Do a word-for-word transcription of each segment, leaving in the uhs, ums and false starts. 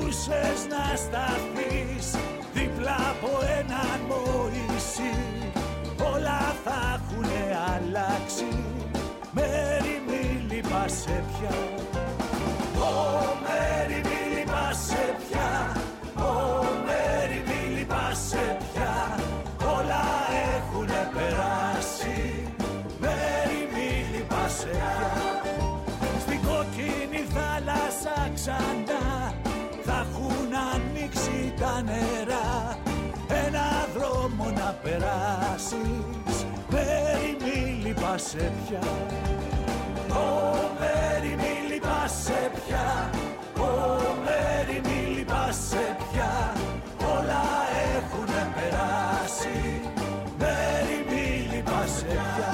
μπορούσες να σταθείς δίπλα από έναν Μωυσή, όλα θα έχουνε αλλάξει. Μέρη μη λυπάσαι πια, Ω Μέρη μη λυπάσαι πια, Ω Μέρη μη λυπάσαι πια, όλα έχουνε περάσει. Μέρη μη λυπάσαι πια. Στην κόκκινη θάλασσα ξανά θα έχουν ανοίξει τα νερά, ένα δρόμο να περάσεις. Μέρη μη λυπάσαι πια, Ω Μέρη μη λυπάσαι πια, Ω Μέρη μη λυπάσαι πια, όλα έχουνε περάσει. Μέρη μη λυπάσαι πια.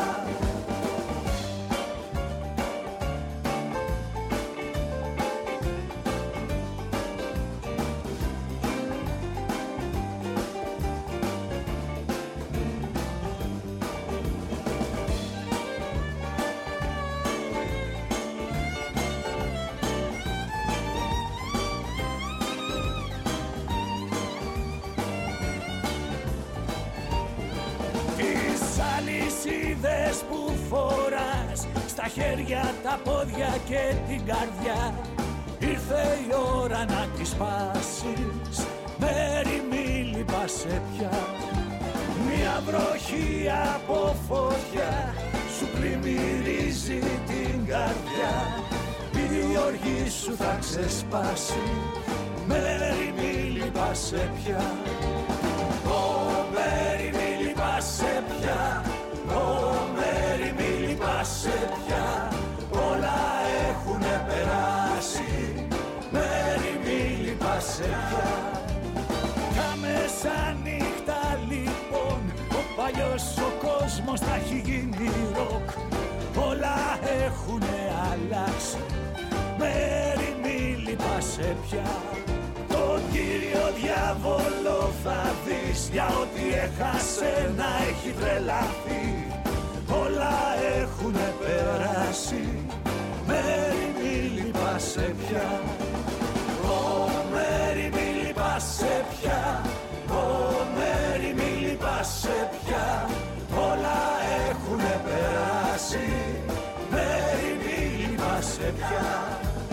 Αλυσίδες που φοράς στα χέρια, τα πόδια και την καρδιά, ήρθε η ώρα να τις σπάσεις. Μέρη μη λυπάσαι πια. Μια βροχή από φωτιά σου πλημμυρίζει την καρδιά, η οργή σου θα ξεσπάσει. Μέρη μη λυπάσαι πια, Ω Μέρη μη λυπάσαι πια, Ω Μέρη μη λυπάσαι πια, όλα έχουνε περάσει. Μέρη μη λυπάσαι πια. Τα μεσάνυχτα λοιπόν ο παλιός ο κόσμος θα έχει γίνει ροκ, όλα έχουνε αλλάξει. Μέρη μη λυπάσαι πια. Το Κύριο διάβολο θα δεις, για ό,τι έχασε να έχει τρελαθεί. Όλα έχουνε περάσει. Μέρη μη λυπάσαι πια, Ω Μέρη μη λυπάσαι πια, Ω Μέρη μη λυπάσαι πια, όλα έχουνε περάσει. Μέρη μη λυπάσαι πια.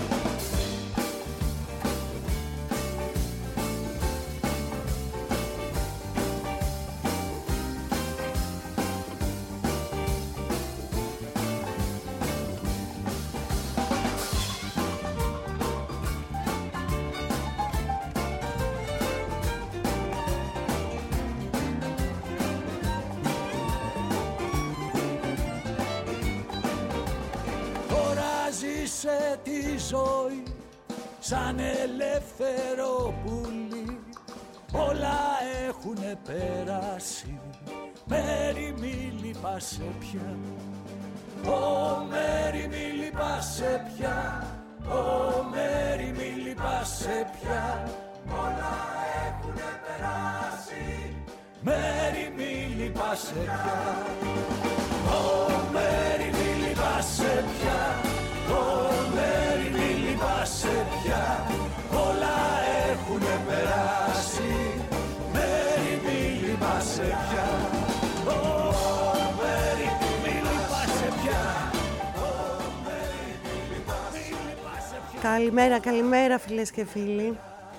Ζήσε τη ζωή σαν ελεύθερο πουλί, όλα έχουνε περάσει. Μέρη μη λυπάσαι πια, Ω Μέρη μη λυπάσαι πια, Ω Μέρη μη λυπάσαι πια, όλα έχουνε περάσει. Μέρη μη λυπάσαι πια, Ω Μέρη μη λυπάσαι πια, Ω Μέρη μη λυπάσαι πια, όλα έχουνε περάσει. Μέρη μη λυπάσαι πια, Ω Μέρη μη λυπάσαι πια, Ω Μέρη μη λυπάσαι πια. Καλημέρα, καλημέρα φίλες και φίλοι.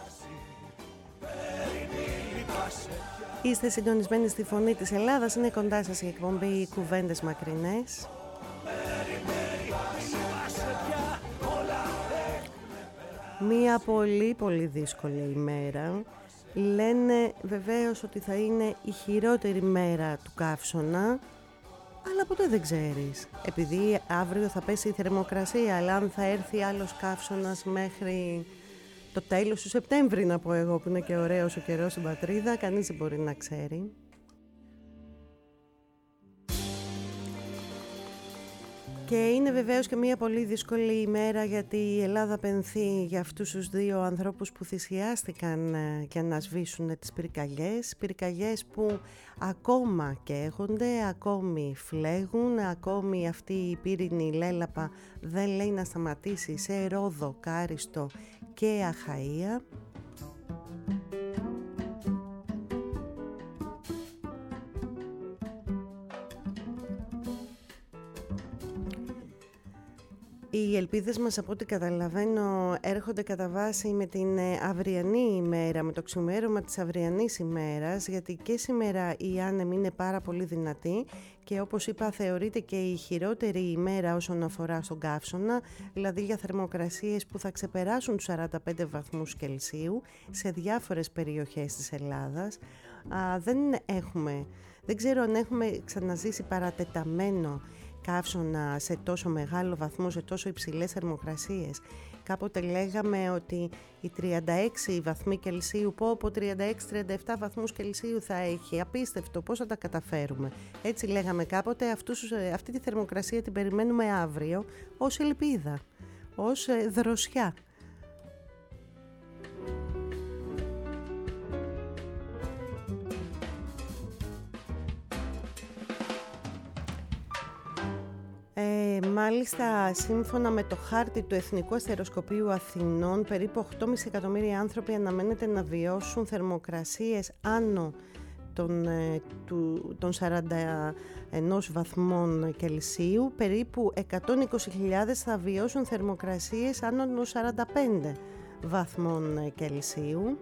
Είστε συντονισμένοι στη Φωνή της Ελλάδας, είναι κοντά σας η εκπομπή Κουβέντες Μακρινές. Μία πολύ πολύ δύσκολη ημέρα. Λένε βεβαίως ότι θα είναι η χειρότερη μέρα του καύσωνα, αλλά ποτέ δεν ξέρεις. Επειδή αύριο θα πέσει η θερμοκρασία, αλλά αν θα έρθει άλλος καύσωνας μέχρι το τέλος του Σεπτέμβρη, να πω εγώ, που είναι και ωραίος ο καιρός στην πατρίδα, κανείς δεν μπορεί να ξέρει. Και είναι βεβαίως και μια πολύ δύσκολη ημέρα, γιατί η Ελλάδα πενθεί για αυτούς τους δύο ανθρώπους που θυσιάστηκαν για να σβήσουν τις πυρκαγιές. Πυρκαγιές που ακόμα καίγονται, ακόμη φλέγουν, ακόμη αυτή η πύρινη λέλαπα δεν λέει να σταματήσει σε Ρόδο, Κάριστο και Αχαΐα. Οι ελπίδες μας, από ό,τι καταλαβαίνω, έρχονται κατά βάση με την αυριανή ημέρα, με το ξημέρωμα της αυριανής ημέρας, γιατί και σήμερα η άνεμη είναι πάρα πολύ δυνατή και όπως είπα θεωρείται και η χειρότερη ημέρα όσον αφορά στον καύσωνα, δηλαδή για θερμοκρασίες που θα ξεπεράσουν τους σαράντα πέντε βαθμούς Κελσίου σε διάφορες περιοχές της Ελλάδας. Α, δεν έχουμε, δεν ξέρω αν έχουμε ξαναζήσει παρατεταμένο καύσωνα σε τόσο μεγάλο βαθμό, σε τόσο υψηλές θερμοκρασίες. Κάποτε λέγαμε ότι οι τριάντα έξι βαθμοί Κελσίου, πω από τριάντα έξι τριάντα επτά βαθμούς Κελσίου θα έχει, απίστευτο, πώς θα τα καταφέρουμε. Έτσι λέγαμε κάποτε, αυτούς, αυτή τη θερμοκρασία την περιμένουμε αύριο ως ελπίδα, ως δροσιά. Ε, μάλιστα, σύμφωνα με το χάρτη του Εθνικού Αστεροσκοπείου Αθηνών, περίπου οκτώ κόμμα πέντε εκατομμύρια άνθρωποι αναμένεται να βιώσουν θερμοκρασίες άνω των, του, των σαράντα ένα βαθμών Κελσίου. Περίπου εκατόν είκοσι χιλιάδες θα βιώσουν θερμοκρασίες άνω των σαράντα πέντε βαθμών Κελσίου.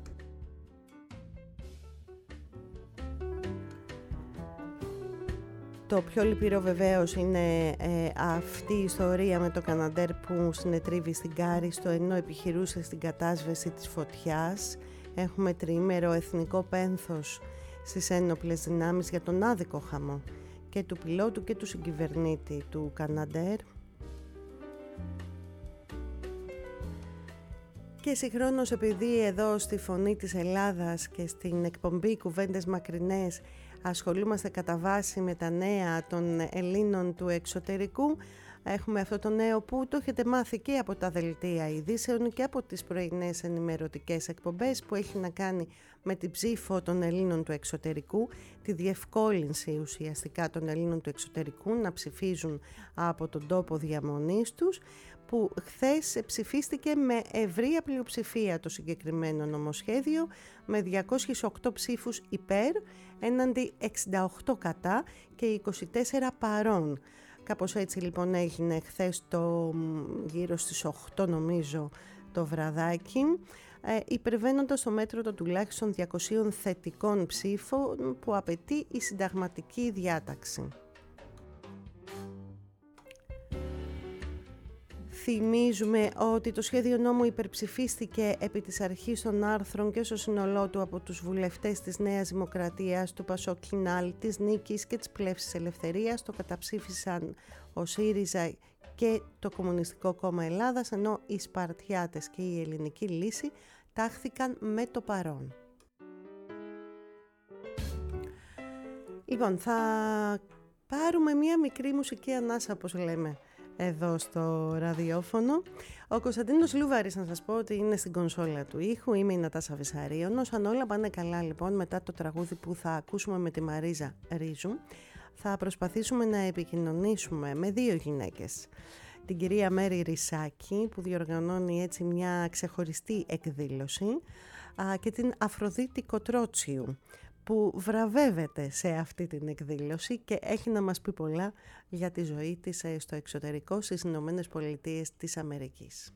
Το πιο λυπηρό βεβαίως είναι ε, αυτή η ιστορία με το Καναντέρ που συνετρίβει στην Κάριστο ενώ επιχειρούσε στην κατάσβεση της φωτιάς. Έχουμε τριήμερο εθνικό πένθος στις ένοπλες δυνάμεις για τον άδικο χαμό και του πιλότου και του συγκυβερνήτη του Καναντέρ. Και συγχρόνως, επειδή εδώ στη Φωνή της Ελλάδας και στην εκπομπή Κουβέντες Μακρινές ασχολούμαστε κατά βάση με τα νέα των Ελλήνων του εξωτερικού, έχουμε αυτό το νέο που το έχετε μάθει και από τα δελτία ειδήσεων και από τις πρωινές ενημερωτικές εκπομπές, που έχει να κάνει με την ψήφο των Ελλήνων του εξωτερικού, τη διευκόλυνση ουσιαστικά των Ελλήνων του εξωτερικού να ψηφίζουν από τον τόπο διαμονής τους, που χθες ψηφίστηκε με ευρεία πλειοψηφία το συγκεκριμένο νομοσχέδιο, με διακόσιες οκτώ ψήφους υπέρ έναντι εξήντα οκτώ κατά και είκοσι τέσσερα παρών. Κάπως έτσι λοιπόν έγινε χθες το γύρω στις οκτώ νομίζω το βραδάκι, ε, υπερβαίνοντας το μέτρο των τουλάχιστον διακοσίων θετικών ψήφων που απαιτεί η συνταγματική διάταξη. Θυμίζουμε ότι το σχέδιο νόμου υπερψηφίστηκε επί της αρχής των άρθρων και στο σύνολό του από τους βουλευτές της Νέας Δημοκρατίας, του Πασόκ Κινάλ, της Νίκης και της Πλεύσης Ελευθερίας. Το καταψήφισαν ο ΣΥΡΙΖΑ και το Κομμουνιστικό Κόμμα Ελλάδας, ενώ οι Σπαρτιάτες και η Ελληνική Λύση τάχθηκαν με το παρόν. Λοιπόν, θα πάρουμε μία μικρή μουσική ανάσα, όπως λέμε εδώ στο ραδιόφωνο. Ο Κωνσταντίνος Λούβαρης, να σας πω ότι είναι στην κονσόλα του ήχου. Είμαι η Νατάσα Βυσαρίωνος. Αν όλα πάνε καλά λοιπόν, μετά το τραγούδι που θα ακούσουμε με τη Μαρίζα Ρίζου, θα προσπαθήσουμε να επικοινωνήσουμε με δύο γυναίκες. Την κυρία Μέρη Ρησάκη, που διοργανώνει έτσι μια ξεχωριστή εκδήλωση, και την Αφροδίτη Κοτρότσιου, που βραβεύεται σε αυτή την εκδήλωση και έχει να μας πει πολλά για τη ζωή της στο εξωτερικό, στις Ηνωμένες Πολιτείες της Αμερικής.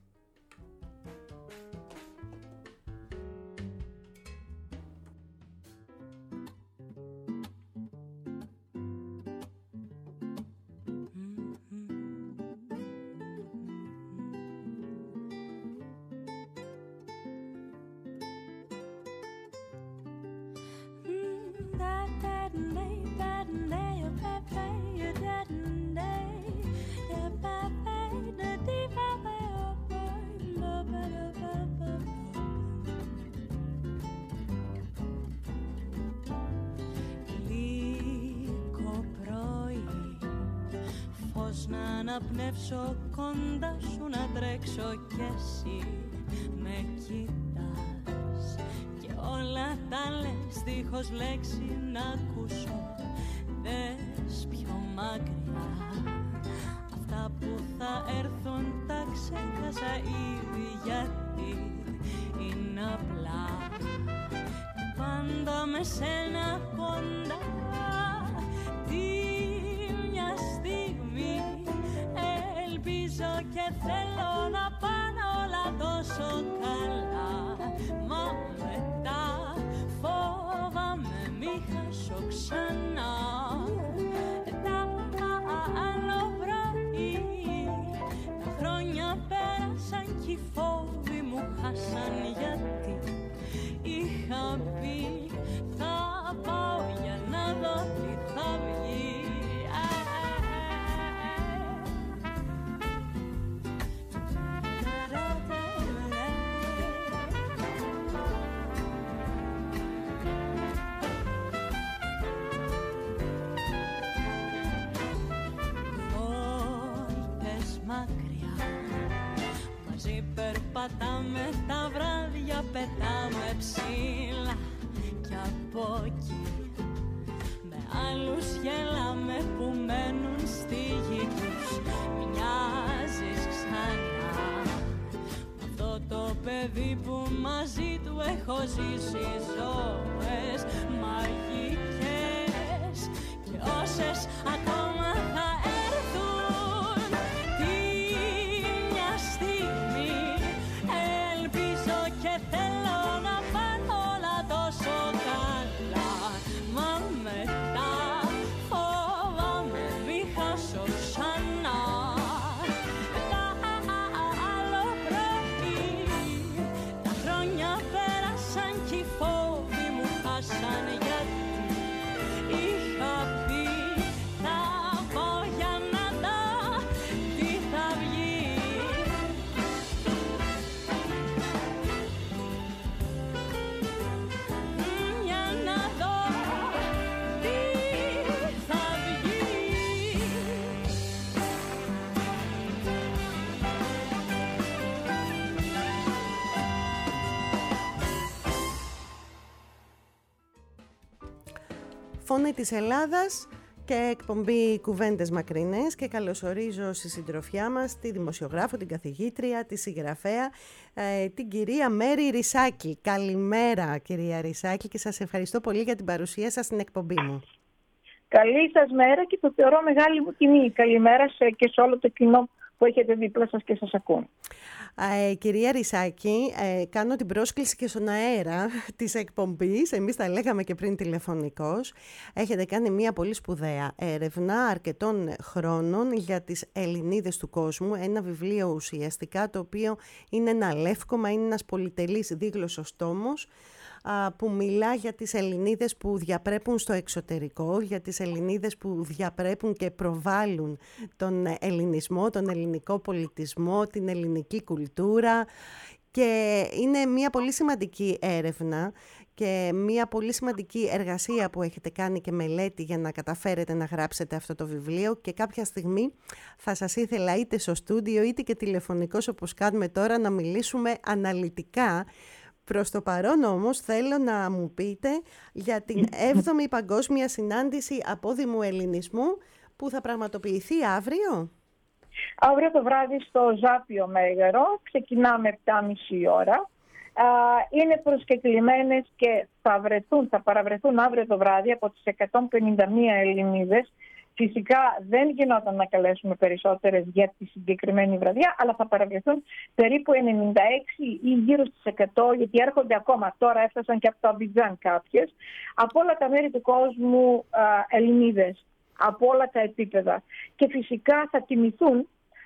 Πνεύσω κοντά σου να τρέξω κι εσύ με κοιτάς και όλα τα λες δίχως λέξη να ακούσω. Δες πιο μακριά, αυτά που θα έρθουν τα ξέχασα ήδη, γιατί είναι απλά πάντα με σένα κοντά. Τι μια στιγμή ελπίζω και ξανά. Τα άλλο πρωί, τα χρόνια πέρασαν κι οι φόβοι μου χάσαν, γιατί είχα πει θα πάω για να δω τι θα βγει. Περπατάμε τα βράδια, πετάμε ψηλά κι από εκεί με άλλους γελάμε που μένουν στη γη τους. Μοιάζεις ξανά με αυτό το παιδί που μαζί του έχω ζήσει ζωές μαγικές και όσες ακόμα θα έρθουν. Τι μια στιγμή ελπίζω και θέλω να πάνε όλα τόσο καλά, μα μετά φοβάμαι μη χάσω ξανά. Τα άλλο πρωί, τα χρόνια πέρασαν κι οι φόβοι μου χάσαν, γιατί είχα πει θα πάω για να δω τι θα βγει. Για να δω τι θα βγει. Φωνή της Ελλάδας και εκπομπή Κουβέντες Μακρινές, και καλωσορίζω στη συντροφιά μας τη δημοσιογράφο, την καθηγήτρια, τη συγγραφέα, ε, την κυρία Μέρη Ρυσάκη. Καλημέρα κυρία Ρυσάκη και σας ευχαριστώ πολύ για την παρουσία σας στην εκπομπή μου. Καλή σας μέρα και το θεωρώ μεγάλη μου τιμή. Καλημέρα σε, και σε όλο το κοινό που έχετε δίπλα σας και σας ακούν. Ε, κυρία Ρυσάκη, ε, κάνω την πρόσκληση και στον αέρα της εκπομπής. Εμείς τα λέγαμε και πριν τηλεφωνικώς. Έχετε κάνει μια πολύ σπουδαία έρευνα αρκετών χρόνων για τις Ελληνίδες του κόσμου. Ένα βιβλίο ουσιαστικά το οποίο είναι ένα λεύκομα, είναι ένας πολυτελής δίγλωσσος τόμος που μιλά για τις Ελληνίδες που διαπρέπουν στο εξωτερικό, για τις Ελληνίδες που διαπρέπουν και προβάλλουν τον ελληνισμό, τον ελληνικό πολιτισμό, την ελληνική κουλτούρα, και είναι μια πολύ σημαντική έρευνα και μια πολύ σημαντική εργασία που έχετε κάνει και μελέτη για να καταφέρετε να γράψετε αυτό το βιβλίο, και κάποια στιγμή θα σας ήθελα είτε στο στούντιο είτε και τηλεφωνικώς όπως κάνουμε τώρα να μιλήσουμε αναλυτικά. Προς το παρόν όμως θέλω να μου πείτε για την έβδομη Παγκόσμια Συνάντηση Απόδημου Ελληνισμού που θα πραγματοποιηθεί αύριο. Αύριο το βράδυ στο Ζάπιο Μέγαρο, ξεκινάμε επτά και μισή ώρα. Είναι προσκεκλημένες και θα, βρεθούν, θα παραβρεθούν αύριο το βράδυ από τις εκατόν πενήντα μία Ελληνίδες. Φυσικά δεν γινόταν να καλέσουμε περισσότερες για τη συγκεκριμένη βραδιά, αλλά θα παραβρεθούν περίπου ενενήντα έξι ή γύρω στις εκατό, γιατί έρχονται ακόμα. Τώρα έφτασαν και από το Αμπιτζάν κάποιες, από όλα τα μέρη του κόσμου α, Ελληνίδες, από όλα τα επίπεδα. Και φυσικά θα τιμηθούν,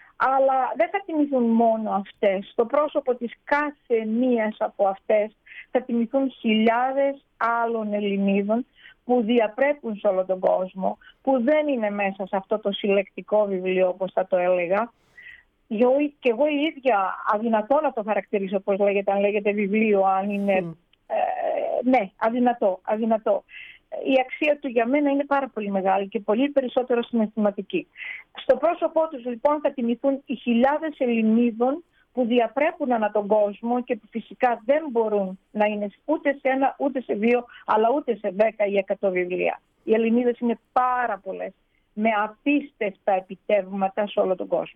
αλλά δεν θα τιμηθούν μόνο αυτές. Στο πρόσωπο της κάθε μίας από αυτές θα τιμηθούν χιλιάδες άλλων Ελληνίδων που διαπρέπουν σε όλο τον κόσμο, που δεν είναι μέσα σε αυτό το συλλεκτικό βιβλίο, όπως θα το έλεγα. Και εγώ η ίδια αδυνατό να το χαρακτηρίσω, όπως λέγεται, αν λέγεται βιβλίο, αν είναι... Mm. Ε, ναι, αδυνατό, αδυνατό. Η αξία του για μένα είναι πάρα πολύ μεγάλη και πολύ περισσότερο συναισθηματική. Στο πρόσωπό τους λοιπόν θα τιμηθούν οι χιλιάδες Ελληνίδων που διαπρέπουν ανά τον κόσμο και που φυσικά δεν μπορούν να είναι ούτε σε ένα, ούτε σε δύο, αλλά ούτε σε δέκα ή εκατό βιβλία. Οι Ελληνίδες είναι πάρα πολλές, με απίστευτα επιτεύγματα σε όλο τον κόσμο.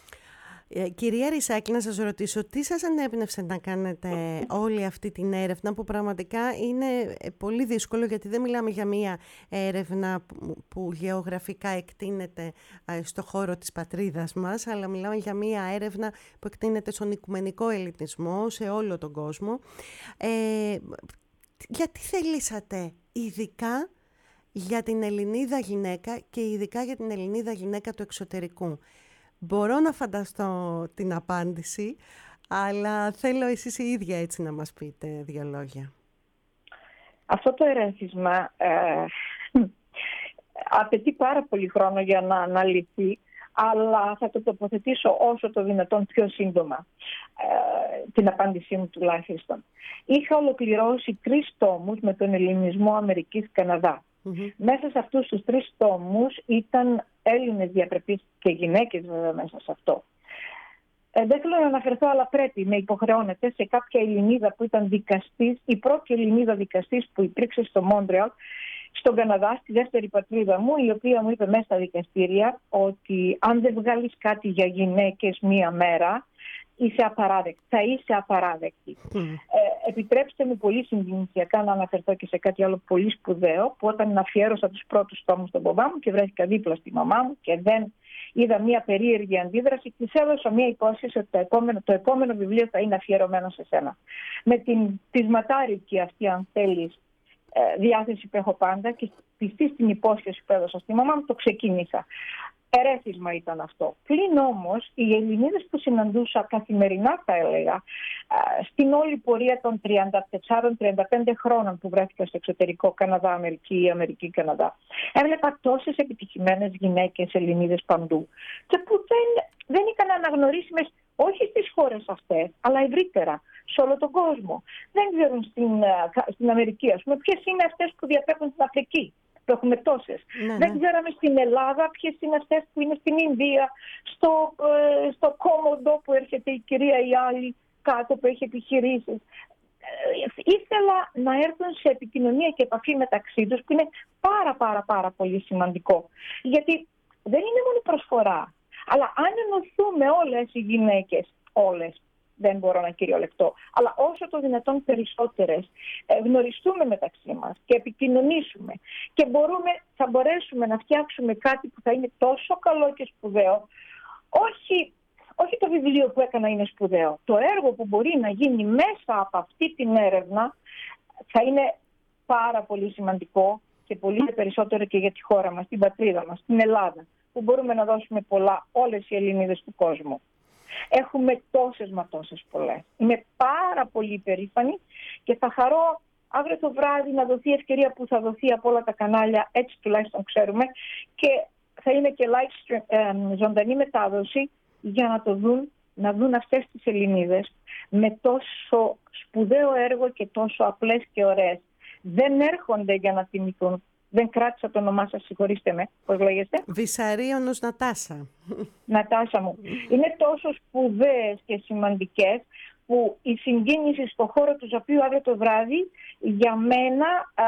Ε, κυρία Ρυσάκη, να σας ρωτήσω, τι σας ανέπνευσε να κάνετε όλη αυτή την έρευνα, που πραγματικά είναι πολύ δύσκολο, γιατί δεν μιλάμε για μία έρευνα που, που γεωγραφικά εκτείνεται στο χώρο της πατρίδας μας, αλλά μιλάμε για μία έρευνα που εκτείνεται στον οικουμενικό ελληνισμό σε όλο τον κόσμο. Ε, γιατί θελήσατε ειδικά για την Ελληνίδα γυναίκα και ειδικά για την Ελληνίδα γυναίκα του εξωτερικού? Μπορώ να φανταστώ την απάντηση, αλλά θέλω εσείς οι ίδια έτσι να μας πείτε δύο λόγια. Αυτό το ερέθισμα ε, απαιτεί πάρα πολύ χρόνο για να αναλυθεί, αλλά θα το τοποθετήσω όσο το δυνατόν πιο σύντομα, ε, την απάντησή μου τουλάχιστον. Είχα ολοκληρώσει τρεις τόμους με τον ελληνισμό Αμερικής-Καναδά. Mm-hmm. Μέσα σε αυτούς τους τρεις τόμους ήταν Έλληνες διαπρεπείς και γυναίκες βέβαια μέσα σε αυτό. Ε, δεν θέλω να αναφερθώ, αλλά πρέπει, με υποχρεώνεται, σε κάποια Ελληνίδα που ήταν δικαστής, η πρώτη Ελληνίδα δικαστής που υπήρξε στο Μόντρεαλ, στον Καναδά, στη δεύτερη πατρίδα μου, η οποία μου είπε μέσα στα δικαστήρια ότι αν δεν βγάλεις κάτι για γυναίκες μία μέρα, είσαι απαράδεκτη, θα είσαι απαράδεκτη. Mm. Ε, επιτρέψτε μου πολύ συγκινησιακά να αναφερθώ και σε κάτι άλλο πολύ σπουδαίο, που όταν αφιέρωσα τους πρώτους τόμους στον μπαμπά μου και βρέθηκα δίπλα στη μαμά μου και δεν είδα μια περίεργη αντίδραση, της έδωσα μια υπόσχεση ότι το επόμενο, το επόμενο βιβλίο θα είναι αφιερωμένο σε σένα. Με την πεισματάρικη αυτή, αν θέλεις, διάθεση που έχω πάντα και πιστή στην υπόσχεση που έδωσα στη μαμά μου, το ξεκίνησα. Ερέθισμα ήταν αυτό. Πλην όμως, οι Ελληνίδες που συναντούσα καθημερινά, θα έλεγα, στην όλη πορεία των τριάντα τέσσερα τριάντα πέντε χρόνων που βρέθηκα στο εξωτερικό, Καναδά, Αμερική ή Αμερική, Καναδά, έβλεπα τόσες επιτυχημένες γυναίκες Ελληνίδες παντού και που δεν, δεν ήταν αναγνωρίσιμες όχι στις χώρες αυτές, αλλά ευρύτερα, σε όλο τον κόσμο. Δεν ξέρουν στην, στην Αμερική, ας πούμε, ποιες είναι αυτές που διαπέπτουν στην Αφρική. Το έχουμε τόσες. Ναι, ναι. Δεν ξέραμε στην Ελλάδα ποιες είναι αυτές που είναι στην Ινδία, στο, ε, στο Κόμοντο που έρχεται η κυρία η άλλη κάτω που έχει επιχειρήσεις. Ε, ήθελα να έρθουν σε επικοινωνία και επαφή μεταξύ τους, που είναι πάρα πάρα πάρα πολύ σημαντικό. Γιατί δεν είναι μόνο προσφορά, αλλά αν ενωθούμε όλες οι γυναίκες, όλες, δεν μπορώ να κυριολεκτώ, αλλά όσο το δυνατόν περισσότερες γνωριστούμε μεταξύ μας και επικοινωνήσουμε και μπορούμε, θα μπορέσουμε να φτιάξουμε κάτι που θα είναι τόσο καλό και σπουδαίο, όχι, όχι το βιβλίο που έκανα είναι σπουδαίο, το έργο που μπορεί να γίνει μέσα από αυτή την έρευνα θα είναι πάρα πολύ σημαντικό και πολύ περισσότερο και για τη χώρα μας, την πατρίδα μας, την Ελλάδα, που μπορούμε να δώσουμε πολλά όλες οι Ελληνίδες του κόσμου. Έχουμε τόσες μα τόσες πολλές. Είμαι πάρα πολύ περήφανη και θα χαρώ αύριο το βράδυ να δοθεί ευκαιρία που θα δοθεί από όλα τα κανάλια, έτσι τουλάχιστον ξέρουμε, και θα είναι και live stream, ε, ζωντανή μετάδοση για να το δουν, να δουν αυτές τις Ελληνίδες με τόσο σπουδαίο έργο και τόσο απλές και ωραίες. Δεν έρχονται για να τιμηθούν. Δεν κράτησα το όνομά σας, συγχωρήστε με. Πώς λέγεστε? Βυσαρίωνος Νατάσα. Νατάσα μου. Είναι τόσο σπουδαίες και σημαντικές που η συγκίνηση στο χώρο του Ζαπίου αύριο το βράδυ για μένα α,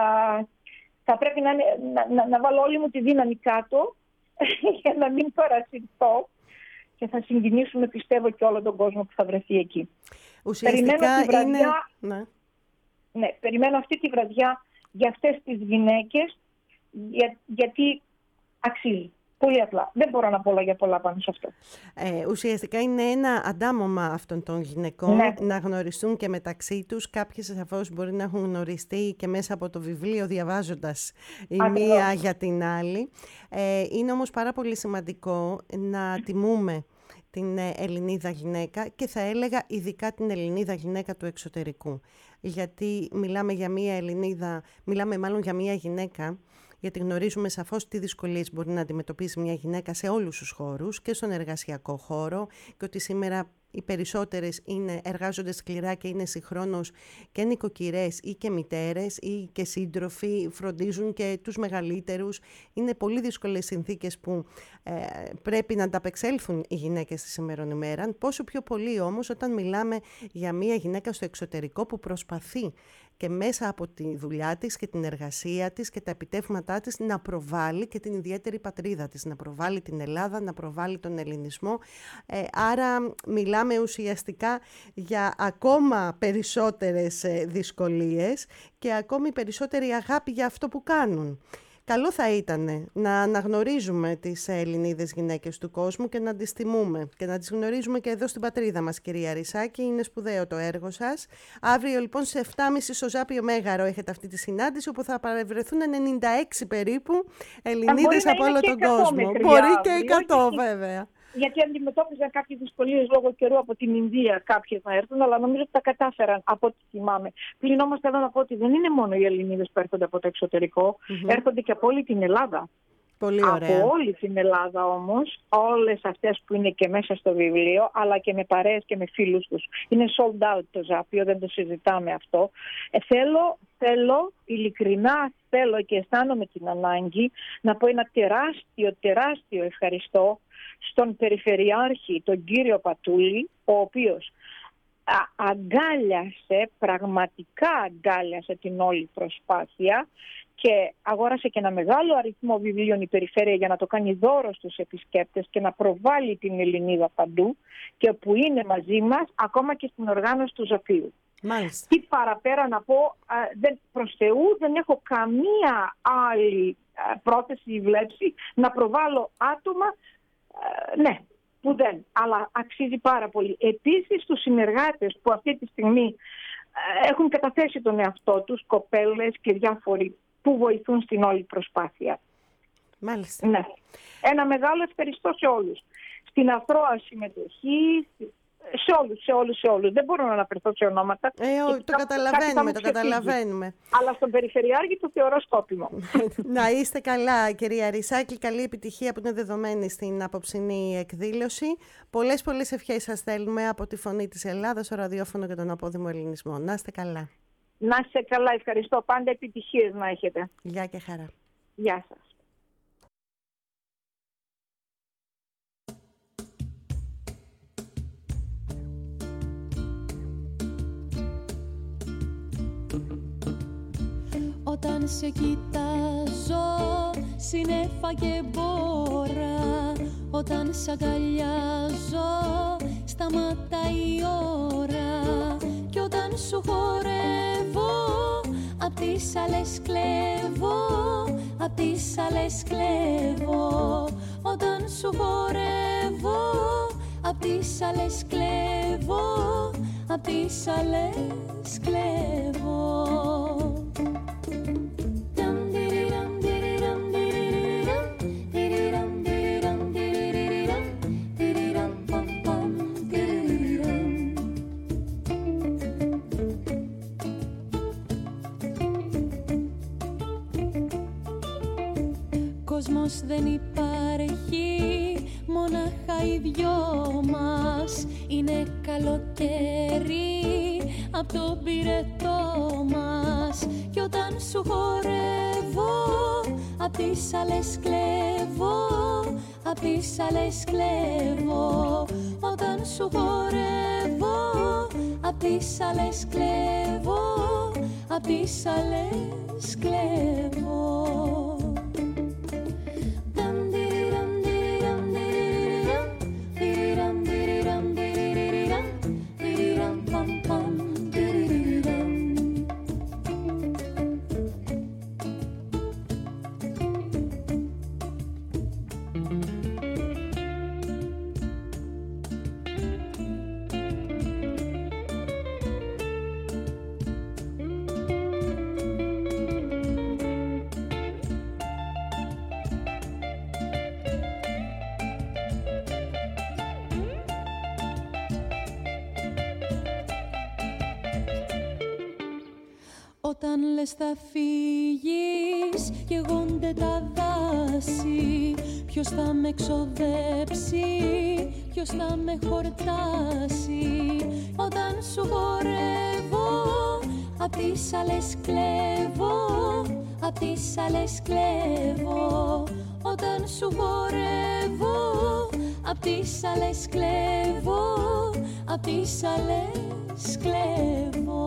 θα πρέπει να, να, να, να βάλω όλη μου τη δύναμη κάτω για να μην παρασυρθώ και θα συγκινήσουμε, πιστεύω, και όλο τον κόσμο που θα βρεθεί εκεί. Ουσιαστικά περιμένω τη βραδιά, είναι... Ναι. Ναι, περιμένω αυτή τη βραδιά για αυτές τις γυναίκες, για, γιατί αξίζει. Πολύ απλά. Δεν μπορώ να πω λόγια πολλά πάνω σε αυτό. Ε, ουσιαστικά είναι ένα αντάμωμα αυτών των γυναικών, ναι, να γνωριστούν και μεταξύ τους. Κάποιες σαφώς μπορεί να έχουν γνωριστεί και μέσα από το βιβλίο διαβάζοντας η Ακριβώς. μία για την άλλη. Ε, είναι όμως πάρα πολύ σημαντικό να τιμούμε την Ελληνίδα γυναίκα και θα έλεγα ειδικά την Ελληνίδα γυναίκα του εξωτερικού. Γιατί μιλάμε για μία Ελληνίδα, μιλάμε μάλλον για μία γυναίκα, γιατί γνωρίζουμε σαφώς τι δυσκολίες μπορεί να αντιμετωπίσει μια γυναίκα σε όλους τους χώρους και στον εργασιακό χώρο και ότι σήμερα οι περισσότερες είναι, εργάζονται σκληρά και είναι συγχρόνως και νοικοκυρές ή και μητέρες ή και σύντροφοι, φροντίζουν και τους μεγαλύτερους. Είναι πολύ δύσκολες συνθήκες που ε, πρέπει να ανταπεξέλθουν οι γυναίκες στη σημερινή ημέρα. Πόσο πιο πολύ όμως όταν μιλάμε για μια γυναίκα στο εξωτερικό που προσπαθεί και μέσα από τη δουλειά της και την εργασία της και τα επιτεύγματά της να προβάλλει και την ιδιαίτερη πατρίδα της, να προβάλλει την Ελλάδα, να προβάλλει τον ελληνισμό. Ε, άρα μιλάμε ουσιαστικά για ακόμα περισσότερες δυσκολίες και ακόμη περισσότερη αγάπη για αυτό που κάνουν. καλό θα ήταν να αναγνωρίζουμε τις Ελληνίδες γυναίκες του κόσμου και να τις τιμούμε και να τις γνωρίζουμε και εδώ στην πατρίδα μας, κυρία Ρησάκη. Είναι σπουδαίο το έργο σας. Αύριο λοιπόν σε εφτά και μισή στο Ζάπιο Μέγαρο έχετε αυτή τη συνάντηση, όπου θα παρευρεθούν ενενήντα έξι περίπου Ελληνίδες από όλο τον κόσμο. Μπορεί και εκατό βέβαια. Γιατί αντιμετώπιζαν κάποιες δυσκολίες λόγω καιρού από την Ινδία κάποιες να έρθουν, αλλά νομίζω ότι τα κατάφεραν από ό,τι θυμάμαι. Πλην όμως θέλω να πω ότι δεν είναι μόνο οι Ελληνίδες που έρχονται από το εξωτερικό, mm-hmm. έρχονται και από όλη την Ελλάδα. Πολύ ωραία. Από όλη την Ελλάδα όμως, όλες αυτές που είναι και μέσα στο βιβλίο, αλλά και με παρέες και με φίλους τους. Είναι sold out το Ζάπιο, δεν το συζητάμε αυτό. Ε, θέλω, θέλω, ειλικρινά θέλω και αισθάνομαι την ανάγκη να πω ένα τεράστιο, τεράστιο ευχαριστώ στον Περιφερειάρχη, τον κύριο Πατούλη, ο οποίος α, αγκάλιασε, πραγματικά αγκάλιασε την όλη προσπάθεια και αγόρασε και ένα μεγάλο αριθμό βιβλίων η Περιφέρεια για να το κάνει δώρο στους επισκέπτες και να προβάλλει την Ελληνίδα παντού, και που είναι μαζί μας ακόμα και στην οργάνωση του Ζαπίου. Μάλιστα. Τι παραπέρα να πω, α, δεν, προς Θεού δεν έχω καμία άλλη α, πρόθεση ή βλέψη να προβάλλω άτομα, α, ναι, που δεν, αλλά αξίζει πάρα πολύ. Επίσης τους συνεργάτες που αυτή τη στιγμή α, έχουν καταθέσει τον εαυτό τους, κοπέλες και διάφοροι που βοηθούν στην όλη προσπάθεια. Μάλιστα. Ναι. Ένα μεγάλο ευχαριστώ σε όλους. Στην αθρώα συμμετοχή, σε όλους, σε όλους, σε όλους. Δεν μπορώ να αναφερθώ σε ονόματα. Ε, ό, το καταλαβαίνουμε, το καταλαβαίνουμε. Αλλά στον Περιφερειάρχη το θεωρώ σκόπιμο. Να είστε καλά, κυρία Ρησάκη. Καλή επιτυχία που είναι δεδομένη στην απόψινή εκδήλωση. Πολλές πολλές ευχές σας στέλνουμε από τη Φωνή της Ελλάδας, στο ραδιόφωνο και τον απόδημο ελληνισμό. Να είστε καλά. Να είστε καλά, ευχαριστώ. Πάντα επιτυχίες να έχετε. Γεια και χαρά. Γεια σας. Όταν σε κοιτάζω συννέφα και μπόρα, όταν σ' αγκαλιάζω σταματάει η ώρα, κι όταν σου χορεύω απ' τις άλλες κλέβω, απ' τις άλλες κλέβω. Όταν σου χορεύω απ' τις άλλες κλέβω, απ' τις άλλες κλέβω. Κόσμος δεν υπάρχει, μόναχα οι δυο μας. Είναι καλοκαίρι απ' τον πυρετό μας, κι όταν σου χορεύω απ' τις άλλες κλέβω, απ' τις άλλες κλέβω. Όταν σου χορεύω απ' τις άλλες κλέβω, απ' τις άλλες κλέβω. Όταν λες θα φύγεις, καίγονται τα δάση. Ποιος θα με ξοδέψει, ποιος θα με χορτάσει. Όταν σου χορεύω, απ' τις άλλες κλέβω, απ' τις άλλες κλέβω. Όταν σου χορεύω, απ' τις άλλες κλέβω, απ' τις άλλες κλέβω.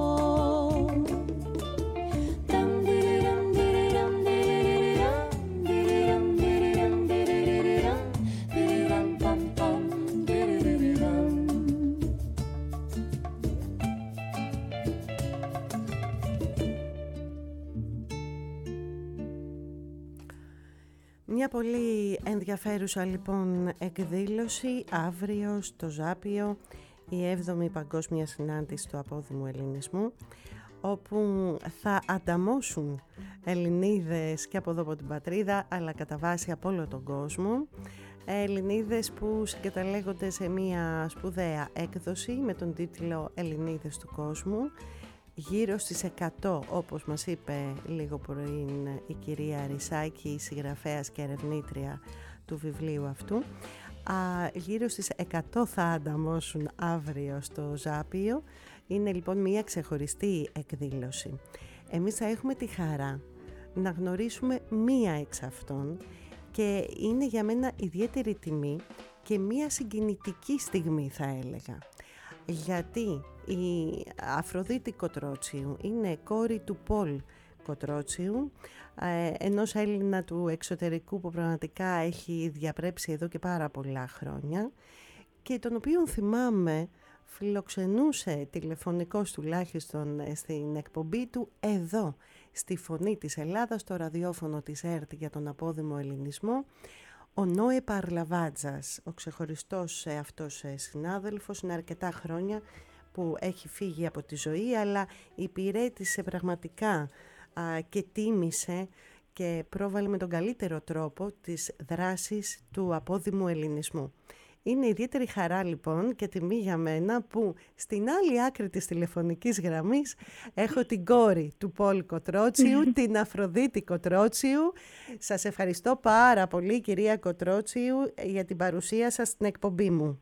Μια πολύ ενδιαφέρουσα λοιπόν εκδήλωση αύριο στο Ζάπιο, η έβδομη Παγκόσμια Συνάντηση του Απόδημου Ελληνισμού, όπου θα ανταμώσουν Ελληνίδες και από εδώ από την πατρίδα, αλλά κατά βάση από όλο τον κόσμο, Ελληνίδες που συγκαταλέγονται σε μια σπουδαία έκδοση με τον τίτλο «Ελληνίδες του κόσμου», γύρω στις εκατό, όπως μας είπε λίγο πριν η κυρία Ρισάκη, η συγγραφέας και ερευνήτρια του βιβλίου αυτού. Α, γύρω στις εκατό θα ανταμώσουν αύριο στο Ζάπιο. Είναι λοιπόν μια ξεχωριστή εκδήλωση. Εμείς θα έχουμε τη χαρά να γνωρίσουμε μία εξ αυτών και είναι για μένα ιδιαίτερη τιμή και μία συγκινητική στιγμή, θα έλεγα. Γιατί η Αφροδίτη Κοτρότσιου είναι κόρη του Πολ Κοτρότσιου, ενός Έλληνα του εξωτερικού που πραγματικά έχει διαπρέψει εδώ και πάρα πολλά χρόνια και τον οποίον θυμάμαι φιλοξενούσε τηλεφωνικός τουλάχιστον στην εκπομπή του εδώ στη Φωνή της Ελλάδας, στο ραδιόφωνο της ΕΡΤ για τον Απόδημο Ελληνισμό, ο Νόε Παρλαβάτζας, ο ξεχωριστός αυτός συνάδελφος. Είναι αρκετά χρόνια που έχει φύγει από τη ζωή, αλλά υπηρέτησε πραγματικά α, και τίμησε και πρόβαλε με τον καλύτερο τρόπο τις δράσεις του Απόδημου Ελληνισμού. Είναι ιδιαίτερη χαρά λοιπόν και τιμή για μένα που στην άλλη άκρη της τηλεφωνικής γραμμής έχω την κόρη του Πολ Κοτρότσιου, την Αφροδίτη Κοτρότσιου. Σας ευχαριστώ πάρα πολύ, κυρία Κοτρότσιου, για την παρουσία σας στην εκπομπή μου.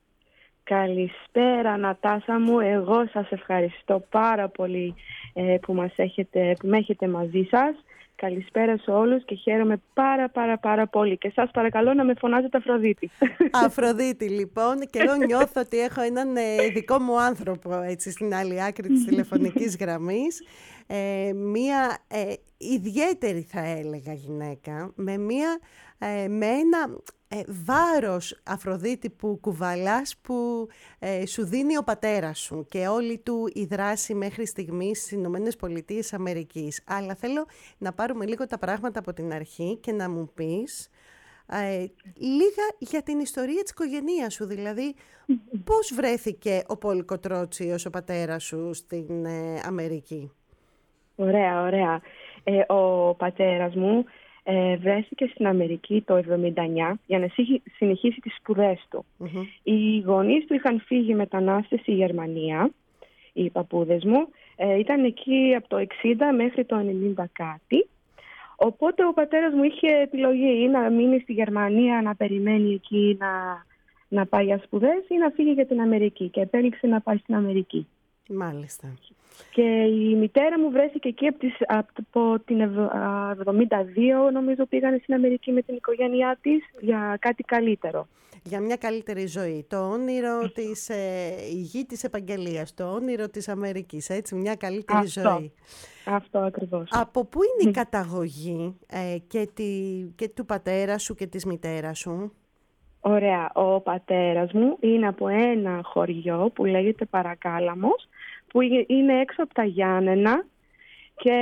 Καλησπέρα Νατάσα μου, εγώ σας ευχαριστώ πάρα πολύ ε, που, μας έχετε, που με έχετε μαζί σας. Καλησπέρα σε όλους και χαίρομαι πάρα πάρα πάρα πολύ. Και σας παρακαλώ να με φωνάζετε Αφροδίτη. Αφροδίτη λοιπόν, και εγώ νιώθω ότι έχω έναν ε, δικό μου άνθρωπο έτσι, στην άλλη άκρη της τηλεφωνικής γραμμής. Ε, μία ε, ιδιαίτερη θα έλεγα γυναίκα, με, μία, ε, με ένα ε, βάρος Αφροδίτη που κουβαλάς, που ε, σου δίνει ο πατέρας σου και όλη του η δράση μέχρι στιγμής στις Ηνωμένες Πολιτείες Αμερικής. Αλλά θέλω να πάρουμε λίγο τα πράγματα από την αρχή και να μου πεις ε, λίγα για την ιστορία της οικογένειας σου, δηλαδή πώς βρέθηκε ο Πολ Κοτρότσιος, ο πατέρας σου, στην ε, Αμερική. Ωραία, ωραία. Ε, ο πατέρας μου ε, βρέθηκε στην Αμερική το εβδομήντα εννιά για να συνεχίσει τις σπουδές του. Mm-hmm. Οι γονείς του είχαν φύγει μετανάστες στη Γερμανία, οι παππούδες μου. Ε, ήταν εκεί από το εξήντα μέχρι το ενενήντα κάτι. Οπότε ο πατέρας μου είχε επιλογή ή να μείνει στη Γερμανία, να περιμένει εκεί να, να πάει για σπουδές ή να φύγει για την Αμερική. Και επέλεξε να πάει στην Αμερική. Μάλιστα. Και η μητέρα μου βρέθηκε εκεί από, τις, από την εβδομήντα δύο, νομίζω πήγανε στην Αμερική με την οικογένειά της για κάτι καλύτερο. Για μια καλύτερη ζωή. Το όνειρο της ε, η γη της επαγγελίας, το όνειρο της Αμερικής, έτσι, μια καλύτερη Αυτό. ζωή. Αυτό ακριβώς. Από πού είναι η καταγωγή ε, και, τη, και του πατέρα σου και της μητέρας σου? Ωραία. Ο πατέρας μου είναι από ένα χωριό που λέγεται Παρακάλαμος, που είναι έξω από τα Γιάννενα και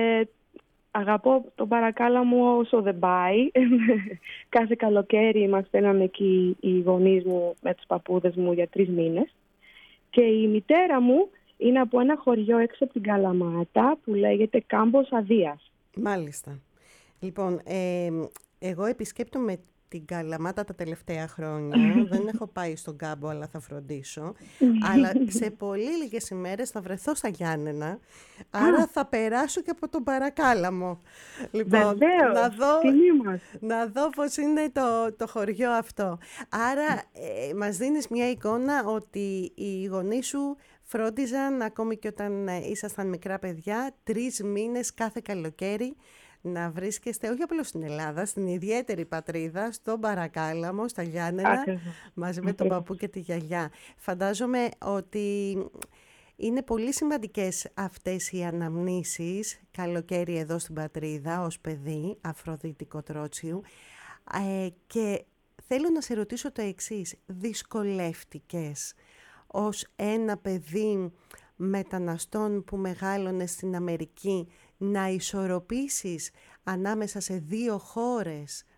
αγαπώ τον Παρακάλαμο όσο δεν πάει. Κάθε καλοκαίρι μας στέλνανε εκεί οι γονείς μου με τους παππούδες μου για τρεις μήνες. Και η μητέρα μου είναι από ένα χωριό έξω από την Καλαμάτα που λέγεται Κάμπος Αδείας. Μάλιστα. Λοιπόν, ε, εγώ επισκέπτομαι την Καλαμάτα τα τελευταία χρόνια. Δεν έχω πάει στον Κάμπο, αλλά θα φροντίσω. Αλλά σε πολύ λίγες ημέρες θα βρεθώ στα Γιάννενα, άρα θα περάσω και από τον Παρακάλαμο. Λοιπόν, Βεβαίως, να δω, μας. να δω πώς είναι το, το χωριό αυτό. Άρα ε, μας δίνεις μια εικόνα ότι οι γονείς σου φρόντιζαν ακόμη και όταν ε, ήσασταν μικρά παιδιά, τρεις μήνες κάθε καλοκαίρι να βρίσκεστε όχι απλώς στην Ελλάδα, στην ιδιαίτερη πατρίδα, στον Παρακάλαμο, στα Γιάννενα, Άκρυβα. μαζί με τον παππού και τη γιαγιά. Φαντάζομαι ότι είναι πολύ σημαντικές αυτές οι αναμνήσεις, καλοκαίρι εδώ στην πατρίδα, ως παιδί, Αφροδίτη Κοτρότσιου. Ε, και θέλω να σε ρωτήσω το εξής, δυσκολεύτηκες ως ένα παιδί μεταναστών που μεγάλωνε στην Αμερική να ισορροπήσεις ανάμεσα σε δύο χώρες,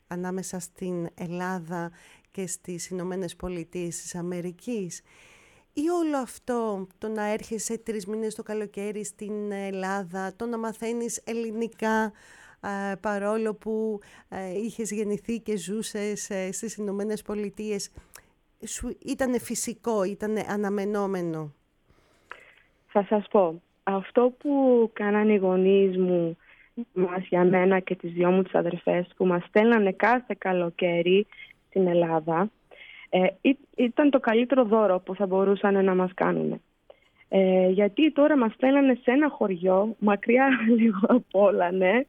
ανάμεσα στην Ελλάδα και στις Ηνωμένες Πολιτείες της Αμερικής? Ή όλο αυτό, το να έρχεσαι τρεις μήνες το καλοκαίρι στην Ελλάδα, το να μαθαίνεις ελληνικά, παρόλο που είχες γεννηθεί και ζούσες στις Ηνωμένες Πολιτείες, σου ήτανε φυσικό, ήτανε αναμενόμενο? Θα σας πω, αυτό που κάνανε οι γονείς μου μας, για μένα και τις δυο μου τις αδερφές, που μας στέλνανε κάθε καλοκαίρι στην Ελλάδα, ε, ήταν το καλύτερο δώρο που θα μπορούσαν να μας κάνουν. Ε, γιατί τώρα μας στέλνανε σε ένα χωριό, μακριά λίγο από όλα, ναι,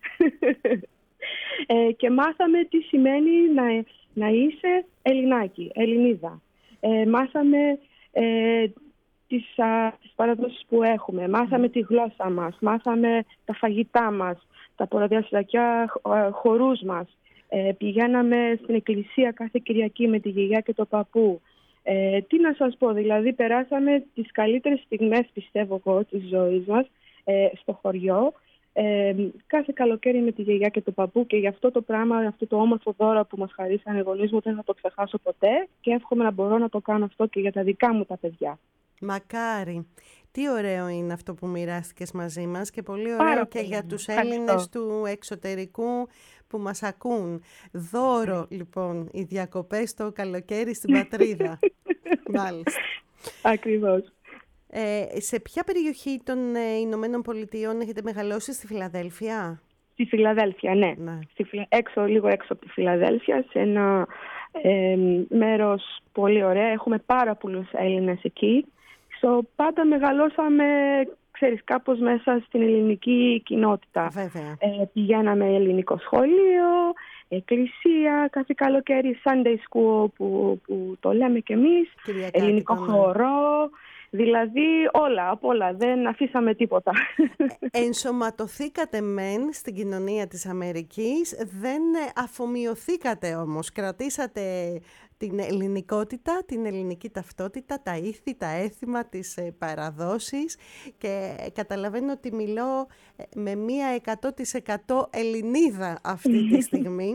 ε, και μάθαμε τι σημαίνει να, να είσαι Ελληνάκι, Ελληνίδα. Ε, μάθαμε ε, τις, α, τις παραδόσεις που έχουμε, μάθαμε τη γλώσσα μας, μάθαμε τα φαγητά μας, τα πολλαδιαστατικά χορούς μας. Ε, πηγαίναμε στην εκκλησία κάθε Κυριακή με τη γιαγιά και το παππού. Ε, τι να σας πω, δηλαδή περάσαμε τις καλύτερες στιγμές, πιστεύω εγώ, της ζωής μας ε, στο χωριό. Ε, κάθε καλοκαίρι με τη γιαγιά και το παππού, και γι' αυτό το πράγμα, αυτό το όμορφο δώρο που μας χαρίσαν οι γονείς μου, δεν θα το ξεχάσω ποτέ, και εύχομαι να μπορώ να το κάνω αυτό και για τα δικά μου τα παιδιά. Μακάρι. Τι ωραίο είναι αυτό που μοιράστηκες μαζί μας, και πολύ ωραίο Πάρα και πολύ. για τους Ευχαριστώ. Έλληνες του εξωτερικού που μας ακούν. Δώρο λοιπόν οι διακοπές το καλοκαίρι στην πατρίδα. Μάλιστα. Ακριβώς. Ε, σε ποια περιοχή των ε, Ηνωμένων Πολιτειών έχετε μεγαλώσει? Στη Φιλαδέλφια? Στη Φιλαδέλφια, ναι. ναι. Στη, έξω, λίγο έξω από τη Φιλαδέλφια, σε ένα ε, μέρος πολύ ωραίο. Έχουμε πάρα πολλούς Έλληνες εκεί. So, πάντα μεγαλώσαμε, ξέρεις, κάπως μέσα στην ελληνική κοινότητα. Βέβαια. Ε, πηγαίναμε ελληνικό σχολείο, εκκλησία, κάθε καλοκαίρι Sunday school που, που το λέμε κι εμείς, Κυριακάτικο, ελληνικό ναι. χορό, δηλαδή όλα, από όλα, δεν αφήσαμε τίποτα. Ενσωματωθήκατε μεν στην κοινωνία της Αμερικής, δεν αφομοιωθήκατε όμως, κρατήσατε την ελληνικότητα, την ελληνική ταυτότητα, τα ήθη, τα έθιμα, τις παραδόσεις, και καταλαβαίνω ότι μιλώ με μία εκατό τοις εκατό Ελληνίδα αυτή τη στιγμή.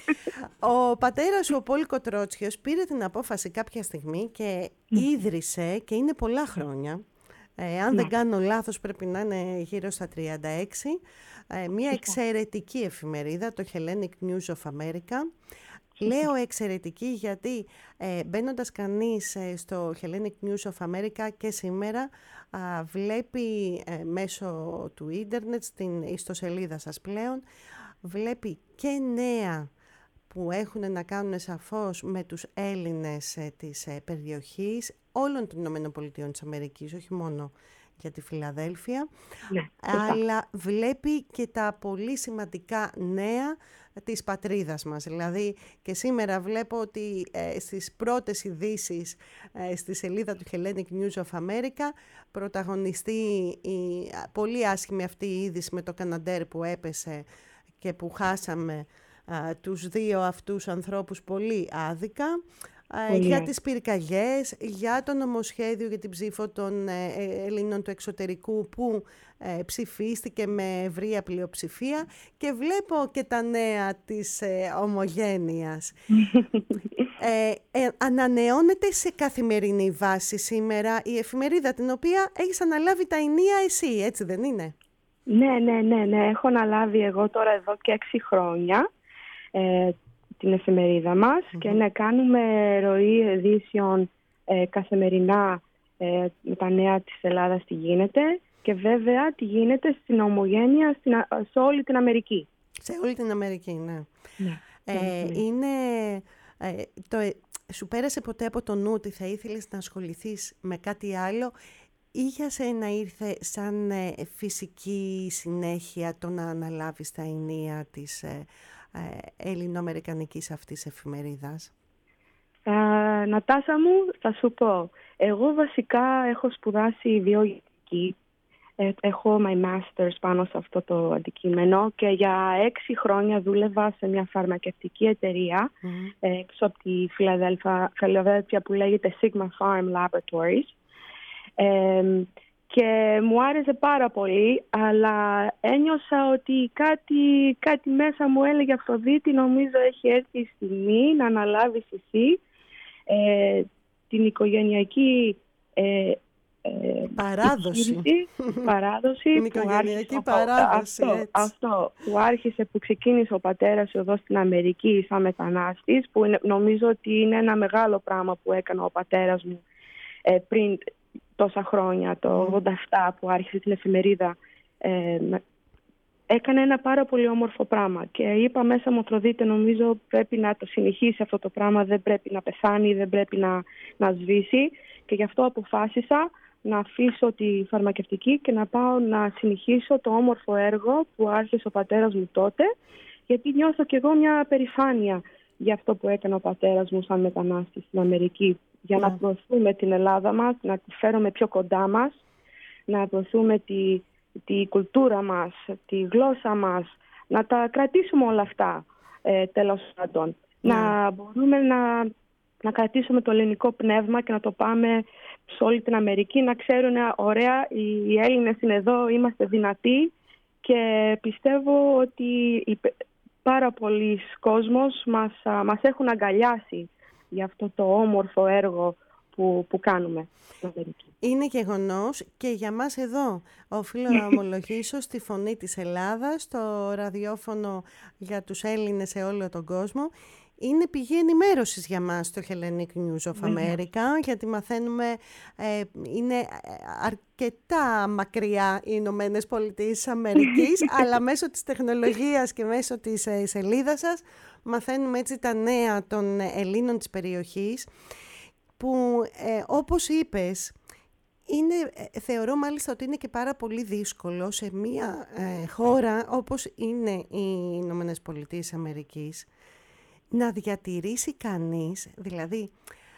Ο πατέρας ο Πολ Κοτρότσιος πήρε την απόφαση κάποια στιγμή και ίδρυσε, και είναι πολλά χρόνια, ε, αν δεν κάνω λάθος πρέπει να είναι γύρω στα τριάντα έξι, ε, μια εξαιρετική εφημερίδα, το Hellenic News of America. Λέω εξαιρετική γιατί ε, μπαίνοντας κανείς ε, στο Hellenic News of America και σήμερα α, βλέπει ε, μέσω του ίντερνετ, στην ιστοσελίδα σας πλέον, βλέπει και νέα που έχουν να κάνουν σαφώς με τους Έλληνες ε, της ε, περιοχής, όλων των Ηνωμένων Πολιτειών της Αμερικής, όχι μόνο για τη Φιλαδέλφια, Ναι, αλλά βλέπει και τα πολύ σημαντικά νέα της πατρίδας μας. Δηλαδή και σήμερα βλέπω ότι ε, στις πρώτες ειδήσεις ε, στη σελίδα του Hellenic News of America πρωταγωνιστεί η πολύ άσχημη αυτή η είδηση με το Καναντέρ που έπεσε και που χάσαμε ε, τους δύο αυτούς ανθρώπους πολύ άδικα. Uh, για τις πυρκαγιές, για το νομοσχέδιο για την ψήφο των ε, Ελλήνων του εξωτερικού που ε, ψηφίστηκε με ευρεία πλειοψηφία, και βλέπω και τα νέα της ε, ομογένειας. ε, ε, ανανεώνεται σε καθημερινή βάση σήμερα η εφημερίδα, την οποία έχεις αναλάβει τα ενία εσύ, έτσι δεν είναι? Ναι, ναι, ναι, ναι. Έχω αναλάβει εγώ τώρα εδώ και έξι χρόνια ε, την εφημερίδα μας, mm-hmm. και να κάνουμε ροή ειδήσεων ε, καθημερινά ε, με τα νέα της Ελλάδας τι γίνεται, και βέβαια τι γίνεται στην ομογένεια στην, σε όλη την Αμερική. Σε όλη την Αμερική, ναι. ναι. Ε, είναι, ε, το, σου πέρασε ποτέ από το νου ότι θα ήθελες να ασχοληθείς με κάτι άλλο, ή για σένα ήρθε σαν ε, φυσική συνέχεια το να αναλάβεις τα ενία της ε, ε, ελληνοαμερικανικής αυτής εφημερίδας? Ε, Νατάσα μου, θα σου πω. Εγώ βασικά έχω σπουδάσει βιολογική. Ε, έχω my master's πάνω σε αυτό το αντικείμενο, και για έξι χρόνια δούλευα σε μια φαρμακευτική εταιρεία mm-hmm. έξω από τη Φιλαδέλφια που λέγεται Sigma Pharm Laboratories. Ε, και μου άρεσε πάρα πολύ, αλλά ένιωσα ότι κάτι, κάτι μέσα μου έλεγε Αφροδίτη, νομίζω έχει έρθει η στιγμή να αναλάβεις εσύ ε, την οικογενειακή ε, ε, παράδοση, παράδοση την που οικογενειακή άρχισε, παράδοση, αυτό, αυτό που άρχισε, που ξεκίνησε ο πατέρας εδώ στην Αμερική σαν μετανάστης, που είναι, νομίζω ότι είναι ένα μεγάλο πράγμα που έκανε ο πατέρας μου ε, πριν τόσα χρόνια, το ογδόντα επτά που άρχισε την εφημερίδα. Ε, έκανε ένα πάρα πολύ όμορφο πράγμα και είπα μέσα μου, Αφροδίτη, νομίζω πρέπει να το συνεχίσει αυτό το πράγμα, δεν πρέπει να πεθάνει, δεν πρέπει να, να σβήσει, και γι' αυτό αποφάσισα να αφήσω τη φαρμακευτική και να πάω να συνεχίσω το όμορφο έργο που άρχισε ο πατέρας μου τότε, γιατί νιώθω κι εγώ μια περηφάνεια για αυτό που έκανε ο πατέρας μου σαν μετανάστη στην Αμερική, για yeah. να προωθούμε την Ελλάδα μας, να τη φέρουμε πιο κοντά μας, να προωθούμε τη, τη κουλτούρα μας, τη γλώσσα μας, να τα κρατήσουμε όλα αυτά, ε, τέλος πάντων. Yeah. Να μπορούμε να, να κρατήσουμε το ελληνικό πνεύμα και να το πάμε σε όλη την Αμερική, να ξέρουν ωραία, οι Έλληνες είναι εδώ, είμαστε δυνατοί, και πιστεύω ότι οι, πάρα πολλοί κόσμος μας, μας έχουν αγκαλιάσει για αυτό το όμορφο έργο που, που κάνουμε στην Αμερική. Είναι γεγονός και για μας εδώ. Οφείλω να ομολογήσω στη Φωνή της Ελλάδας, το ραδιόφωνο για τους Έλληνες σε όλο τον κόσμο. Είναι πηγή ενημέρωσης για μας το Hellenic News of America, γιατί μαθαίνουμε, ε, είναι αρκετά μακριά οι Ηνωμένες Πολιτείες της Αμερικής, αλλά μέσω της τεχνολογίας και μέσω της ε, σελίδας σας μαθαίνουμε έτσι τα νέα των Ελλήνων της περιοχής, που ε, όπως είπες, είναι, θεωρώ μάλιστα ότι είναι και πάρα πολύ δύσκολο σε μια ε, χώρα όπως είναι οι Ηνωμένες Πολιτείες της Αμερικής να διατηρήσει κανείς, δηλαδή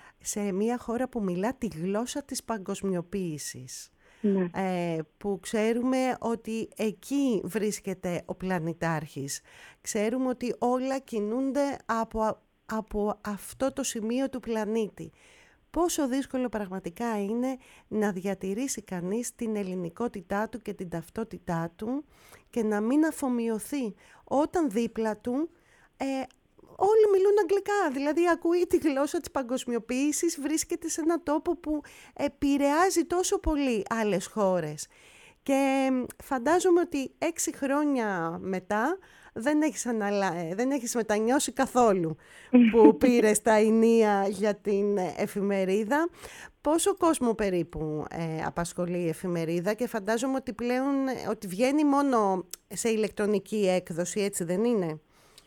σε μια χώρα που μιλά τη γλώσσα της παγκοσμιοποίησης, ναι. ε, που ξέρουμε ότι εκεί βρίσκεται ο πλανητάρχης. Ξέρουμε ότι όλα κινούνται από, από αυτό το σημείο του πλανήτη. Πόσο δύσκολο πραγματικά είναι να διατηρήσει κανείς την ελληνικότητά του και την ταυτότητά του και να μην αφομοιωθεί όταν δίπλα του ε, όλοι μιλούν αγγλικά, δηλαδή ακούει τη γλώσσα της παγκοσμιοποίησης, βρίσκεται σε ένα τόπο που επηρεάζει τόσο πολύ άλλες χώρες. Και φαντάζομαι ότι έξι χρόνια μετά δεν έχεις, αναλα... δεν έχεις μετανιώσει καθόλου που πήρες τα ενία για την εφημερίδα. Πόσο κόσμο περίπου ε, απασχολεί η εφημερίδα, και φαντάζομαι ότι πλέον ότι βγαίνει μόνο σε ηλεκτρονική έκδοση, έτσι δεν είναι?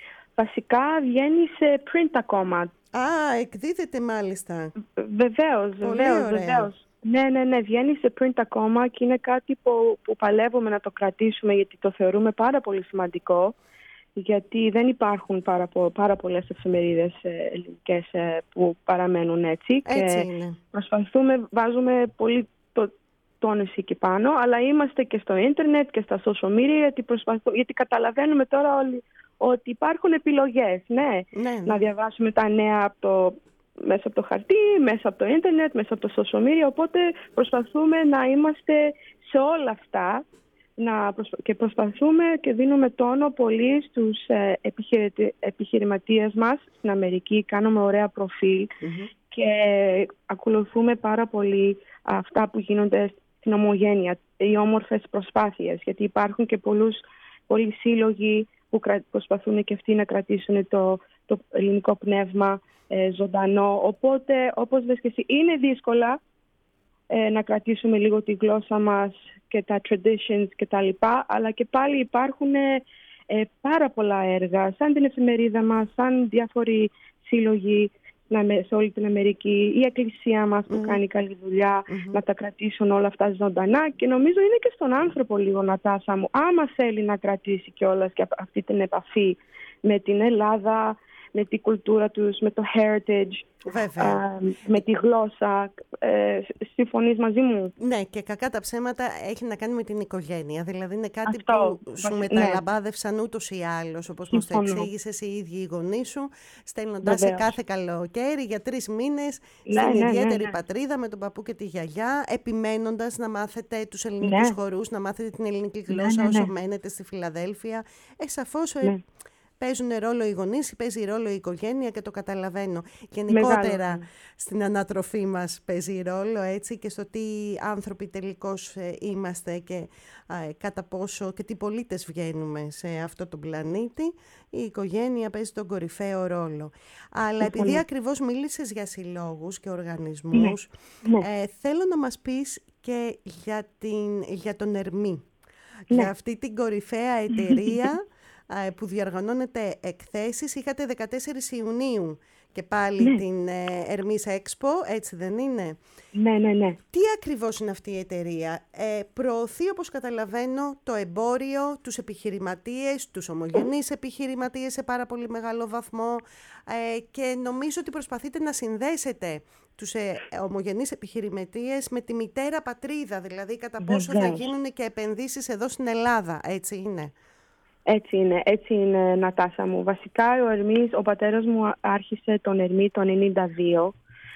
Βασικά βγαίνει σε print ακόμα. Α, εκδίδεται μάλιστα. Βεβαίως, βεβαίως, βεβαίως. Ναι, ναι, ναι, βγαίνει σε print ακόμα και είναι κάτι που, που παλεύουμε να το κρατήσουμε, γιατί το θεωρούμε πάρα πολύ σημαντικό, γιατί δεν υπάρχουν πάρα, πάρα πολλές εφημερίδες ελληνικές που παραμένουν έτσι. Έτσι και είναι. Προσπαθούμε, βάζουμε πολύ το τόνιση εκεί πάνω, αλλά είμαστε και στο ίντερνετ και στα social media, γιατί, γιατί καταλαβαίνουμε τώρα όλοι ότι υπάρχουν επιλογές, ναι. Ναι, ναι. Να διαβάσουμε τα νέα από το, μέσα από το χαρτί, μέσα από το ίντερνετ, μέσα από το social media, οπότε προσπαθούμε να είμαστε σε όλα αυτά, να προσπα... και προσπαθούμε και δίνουμε τόνο πολύ στους ε, επιχειρη... επιχειρηματίες μας στην Αμερική, κάνουμε ωραία προφίλ mm-hmm. και ακολουθούμε πάρα πολύ αυτά που γίνονται στην ομογένεια, οι όμορφες προσπάθειες, γιατί υπάρχουν και πολλούς, πολλοί σύλλογοι που προσπαθούν και αυτοί να κρατήσουν το, το ελληνικό πνεύμα ε, ζωντανό. Οπότε, όπως λες και εσύ, είναι δύσκολα ε, να κρατήσουμε λίγο τη γλώσσα μας και τα traditions και τα λοιπά, αλλά και πάλι υπάρχουν ε, ε, πάρα πολλά έργα, σαν την εφημερίδα μας, σαν διάφοροι σύλλογοι σε όλη την Αμερική, η εκκλησία μας που mm. κάνει καλή δουλειά, mm-hmm. να τα κρατήσουν όλα αυτά ζωντανά, και νομίζω είναι και στον άνθρωπο λίγο, Νατάσα μου, άμα θέλει να κρατήσει κιόλας και αυτή την επαφή με την Ελλάδα, με τη κουλτούρα τους, με το heritage, Βέβαια. ε, με τη γλώσσα. Ε, συμφωνείς μαζί μου? Ναι, και κακά τα ψέματα έχει να κάνει με την οικογένεια. Δηλαδή είναι κάτι Αυτό, που σου ναι. μεταλαμπάδευσαν ούτως ή άλλως, όπως μας το εξήγησες οι ίδιοι οι γονείς σου, στέλνοντας σε κάθε καλοκαίρι για τρεις μήνες ναι, στην ναι, ιδιαίτερη ναι, ναι. πατρίδα με τον παππού και τη γιαγιά, επιμένοντας να μάθετε τους ελληνικούς Ναι. χορούς, να μάθετε την ελληνική γλώσσα ναι, ναι, ναι. όσο μένετε στη Φιλαδέλφια. Ε, σαφώς, Ναι. παίζουν ρόλο οι γονείς, παίζει ρόλο η οικογένεια και το καταλαβαίνω. Γενικότερα Μεγάλο. στην ανατροφή μας παίζει ρόλο, έτσι, και στο τι άνθρωποι τελικώς ε, είμαστε και ε, κατά πόσο και τι πολίτες βγαίνουμε σε αυτό τον πλανήτη. Η οικογένεια παίζει τον κορυφαίο ρόλο. Αλλά επειδή ακριβώς μίλησες για συλλόγους και οργανισμούς, Ναι. ε, θέλω να μας πεις και για, την, για τον Ερμή. Ναι. Για αυτή την κορυφαία εταιρεία που διοργανώνεται εκθέσεις. Είχατε δεκατέσσερις Ιουνίου και πάλι Ναι. την Ερμής Expo, έτσι δεν είναι? Ναι, ναι, ναι. Τι ακριβώς είναι αυτή η εταιρεία? Ε, προωθεί, όπως καταλαβαίνω, το εμπόριο, τους επιχειρηματίες, τους ομογενείς επιχειρηματίες σε πάρα πολύ μεγάλο βαθμό, ε, και νομίζω ότι προσπαθείτε να συνδέσετε τους ε, ομογενείς επιχειρηματίες με τη μητέρα πατρίδα, δηλαδή κατά πόσο Βεβαίως. θα γίνουν και επενδύσεις εδώ στην Ελλάδα, έτσι είναι? Έτσι είναι, έτσι είναι, Νατάσα μου. Βασικά ο Ερμής, ο πατέρας μου άρχισε τον Ερμή το ενενήντα δύο,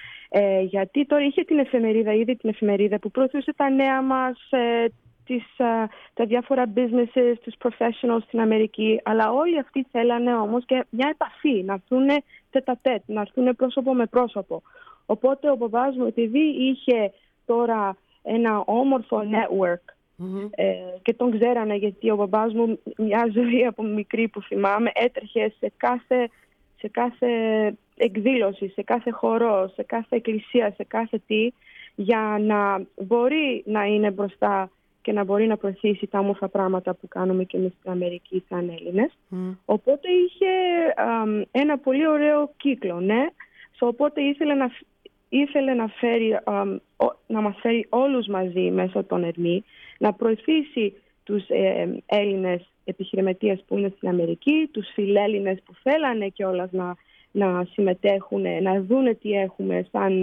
ε, γιατί τώρα είχε την εφημερίδα, ήδη την εφημερίδα που προωθούσε τα νέα μας, ε, τις, ε, τα διάφορα businesses, τους professionals στην Αμερική, αλλά όλοι αυτοί θέλανε όμως και μια επαφή, να έρθουν τετ-α-τετ, να έρθουν πρόσωπο με πρόσωπο. Οπότε ο παπάς μου, επειδή είχε τώρα ένα όμορφο network, Mm-hmm. Ε, και τον ξέρανε, γιατί ο μπαμπάς μου μια ζωή από μικρή που θυμάμαι έτρεχε σε κάθε, σε κάθε εκδήλωση, σε κάθε χορό, σε κάθε εκκλησία, σε κάθε τι, για να μπορεί να είναι μπροστά και να μπορεί να προωθήσει τα όμορφα πράγματα που κάνουμε και εμείς στην Αμερική σαν Έλληνες. Mm. Οπότε είχε α, ένα πολύ ωραίο κύκλο, ναι. So, οπότε ήθελε να, ήθελε να, φέρει, α, ο, να μας φέρει όλους μαζί μέσω των Ερμή, να προωθήσει τους ε, Έλληνες επιχειρηματίες που είναι στην Αμερική, τους φιλέλληνες που θέλανε κιόλας να, να συμμετέχουν, να δούνε τι έχουμε σαν,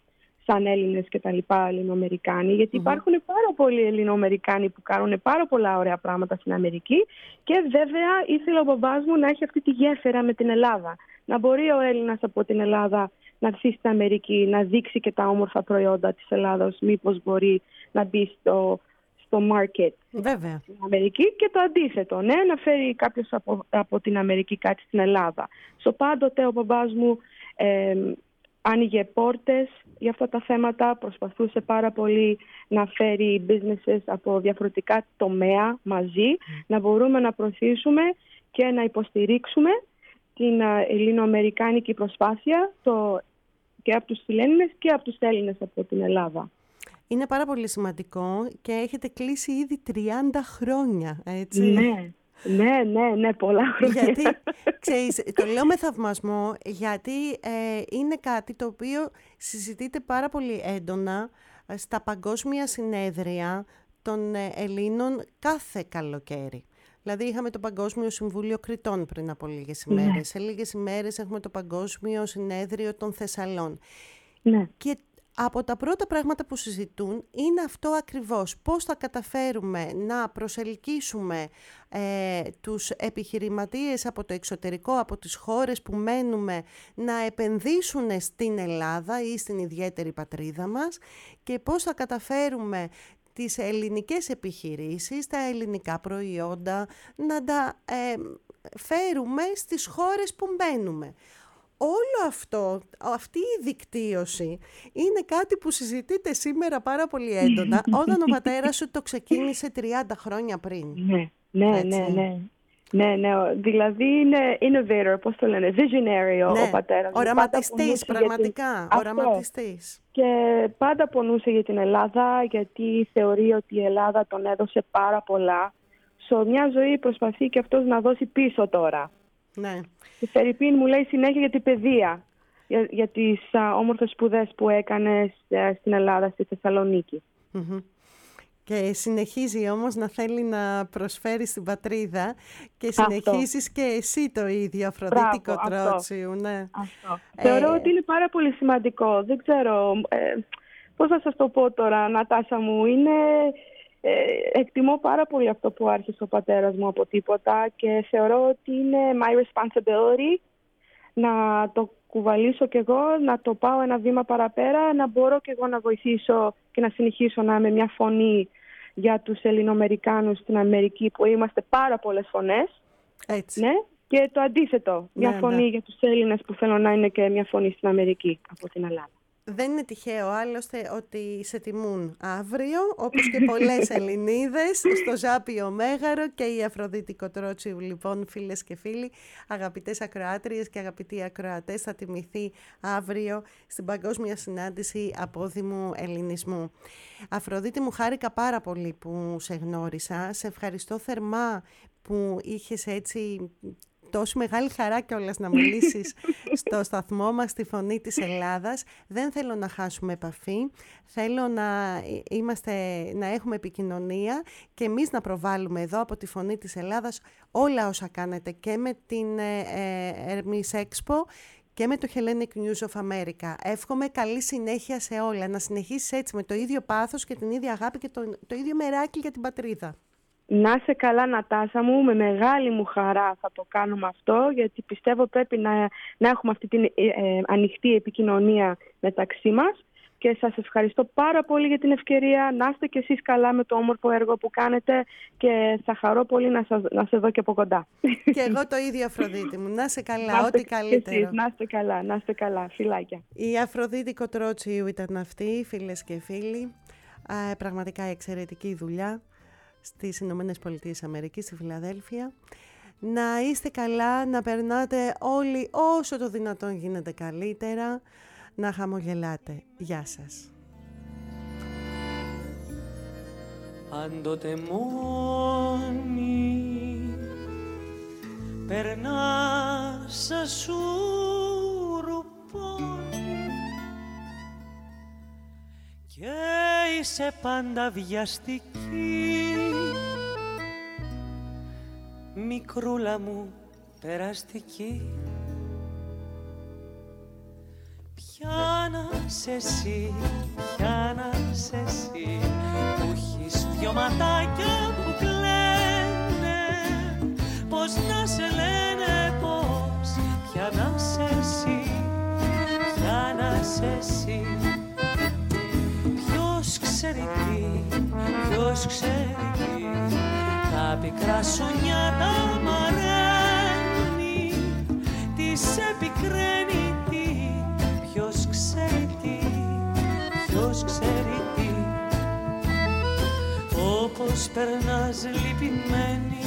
σαν Έλληνες και τα λοιπά Ελληνοαμερικάνοι, γιατί mm-hmm. υπάρχουν πάρα πολλοί Ελληνοαμερικάνοι που κάνουν πάρα πολλά ωραία πράγματα στην Αμερική, και βέβαια ήθελε ο μπαμπάς μου να έχει αυτή τη γέφυρα με την Ελλάδα. Να μπορεί ο Έλληνας από την Ελλάδα να έρθει στην Αμερική, να δείξει και τα όμορφα προϊόντα της Ελλάδας, μήπως μπορεί να μπει στο στο market Βέβαια. στην Αμερική, και το αντίθετο, ναι, να φέρει κάποιος από, από την Αμερική κάτι στην Ελλάδα. So, πάντοτε ο μπαμπάς μου ε, άνοιγε πόρτες για αυτά τα θέματα, προσπαθούσε πάρα πολύ να φέρει businesses από διαφορετικά τομέα μαζί, mm. να μπορούμε να προωθήσουμε και να υποστηρίξουμε την ελληνοαμερικάνικη προσπάθεια το, και από τους Φιλέλληνες και από τους Έλληνες από την Ελλάδα. Είναι πάρα πολύ σημαντικό και έχετε κλείσει ήδη τριάντα χρόνια, έτσι. Ναι, ναι, ναι, ναι, πολλά χρόνια. Γιατί, ξέρεις, το λέω με θαυμασμό, γιατί ε, είναι κάτι το οποίο συζητείται πάρα πολύ έντονα στα παγκόσμια συνέδρια των Ελλήνων κάθε καλοκαίρι. Δηλαδή είχαμε το Παγκόσμιο Συμβούλιο Κριτών πριν από λίγες ημέρες. Ναι. Σε λίγες ημέρες έχουμε το Παγκόσμιο Συνέδριο των Θεσσαλών. Ναι. Και από τα πρώτα πράγματα που συζητούν είναι αυτό ακριβώς. Πώς θα καταφέρουμε να προσελκύσουμε ε, τους επιχειρηματίες από το εξωτερικό, από τις χώρες που μένουμε, να επενδύσουν στην Ελλάδα ή στην ιδιαίτερη πατρίδα μας, και πώς θα καταφέρουμε τις ελληνικές επιχειρήσεις, τα ελληνικά προϊόντα, να τα ε, φέρουμε στις χώρες που μένουμε. Όλο αυτό, αυτή η δικτύωση είναι κάτι που συζητείται σήμερα πάρα πολύ έντονα, όταν ο πατέρας σου το ξεκίνησε τριάντα χρόνια πριν. Ναι, ναι, ναι, ναι. Ναι, ναι, δηλαδή είναι innovator, πώς το λένε, visionary, ναι, ο πατέρας. Οραματιστής, πραγματικά, την... οραματιστής. Και πάντα πονούσε για την Ελλάδα, γιατί θεωρεί ότι η Ελλάδα τον έδωσε πάρα πολλά. Σε μια ζωή προσπαθεί και αυτός να δώσει πίσω τώρα. Ναι. Η Φερρυπίν μου λέει συνέχεια για την παιδεία, για, για τις α, όμορφες σπουδές που έκανε στην Ελλάδα, στη Θεσσαλονίκη. Mm-hmm. Και συνεχίζει όμως να θέλει να προσφέρει στην πατρίδα και συνεχίζεις και εσύ το ίδιο, Αφροδίτη Κοτρότσιου. Ναι. Αυτό. Ε... Θεωρώ ότι είναι πάρα πολύ σημαντικό. Δεν ξέρω ε, πώς θα σας το πω τώρα, Νατάσα μου. Είναι, ε, εκτιμώ πάρα πολύ αυτό που άρχισε ο πατέρας μου από τίποτα και θεωρώ ότι είναι my responsibility να το κουβαλήσω κι εγώ, να το πάω ένα βήμα παραπέρα, να μπορώ κι εγώ να βοηθήσω και να συνεχίσω να είμαι μια φωνή για τους Ελληνοαμερικάνους στην Αμερική, που είμαστε πάρα πολλές φωνές. Έτσι. Ναι, και το αντίθετο, μια ναι, φωνή ναι. για τους Έλληνες που θέλω να είναι και μια φωνή στην Αμερική από την Ελλάδα. Δεν είναι τυχαίο άλλωστε ότι σε τιμούν αύριο, όπως και πολλές Ελληνίδες, στο Ζάπιο Μέγαρο και η Αφροδίτη Κοτρότσιου. Λοιπόν, φίλες και φίλοι, αγαπητές ακροάτριες και αγαπητοί ακροατές, θα τιμηθεί αύριο στην Παγκόσμια Συνάντηση Απόδημου Ελληνισμού. Αφροδίτη, μου χάρηκα πάρα πολύ που σε γνώρισα. Σε ευχαριστώ θερμά που είχες έτσι τόση μεγάλη χαρά κιόλας να μιλήσεις στο σταθμό μας, στη Φωνή της Ελλάδας. Δεν θέλω να χάσουμε επαφή. Θέλω να, είμαστε, να έχουμε επικοινωνία και εμείς να προβάλλουμε εδώ από τη Φωνή της Ελλάδας όλα όσα κάνετε και με την ε, Hermes Expo και με το Hellenic News of America. Εύχομαι καλή συνέχεια σε όλα. Να συνεχίσεις έτσι με το ίδιο πάθος και την ίδια αγάπη και το, το ίδιο μεράκι για την πατρίδα. Να είσαι καλά, Νατάσα μου, με μεγάλη μου χαρά θα το κάνουμε αυτό, γιατί πιστεύω πρέπει να, να έχουμε αυτή την ε, ε, ανοιχτή επικοινωνία μεταξύ μας και σας ευχαριστώ πάρα πολύ για την ευκαιρία. Να είστε κι εσείς καλά με το όμορφο έργο που κάνετε και θα χαρώ πολύ να σας, να σε δω και από κοντά. Και εγώ το ίδιο, Αφροδίτη μου. Να είσαι καλά, να ό,τι καλύτερο. Εσείς, να είστε καλά, να είστε καλά. Φιλάκια. Η Αφροδίτη Κοτρότσιου ήταν αυτή, φίλες και φίλοι. Α, πραγματικά εξαιρετική δουλειά στις Ηνωμένες Πολιτείες Αμερικής, στη Φιλαδέλφια. Να είστε καλά, να περνάτε όλοι όσο το δυνατόν γίνεται καλύτερα, να χαμογελάτε. Γεια σας. Πάντοτε μόνη περνάς σαν σουρουπόνι και είσαι πάντα βιαστική, μικρούλα μου περαστική. Ποια να σε εσύ, ποια να σε εσύ, που έχεις δυο ματάκια που κλαίνε, πώς να σε λένε, πώς, ποια να σε εσύ, ποια να σε εσύ. Ποιος ξέρει τι, ποιος ξέρει τι, τα πικρά σου νιάτα μαραίνει, τις επικραίνει τι, ποιος ξέρει τι, ποιος ξέρει τι. Όπως περνάς λυπημένη,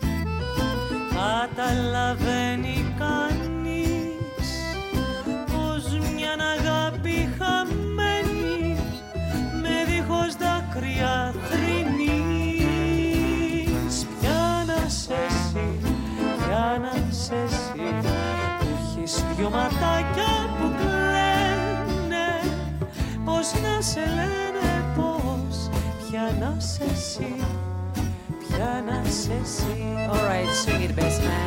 καταλαβαίνει κανείς πως μια αγάπη χαμένη με δίχως δάκρυα θρηνείς. Ποια να σε εσύ, ποια να σε εσύ, που έχεις δυο ματάκια που κλαίνε, πώς να σε λένε, πώς, ποια να σε εσύ, ποια να σε εσύ. All right, sing it, best man.